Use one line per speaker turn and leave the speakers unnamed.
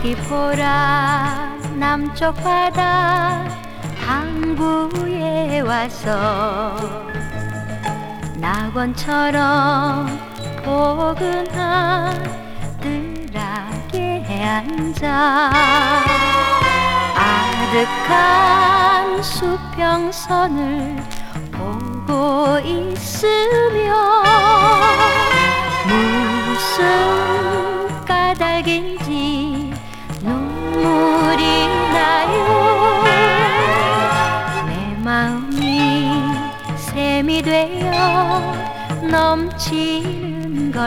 저기 보라 남쪽 바다 항구에 와서 낙원처럼 포근한 뜰락에 앉아 아득한 수평선을 보고 있으며 무슨 까닭인지 눈물이 나요. 내 마음이 샘이 되어 넘치는 걸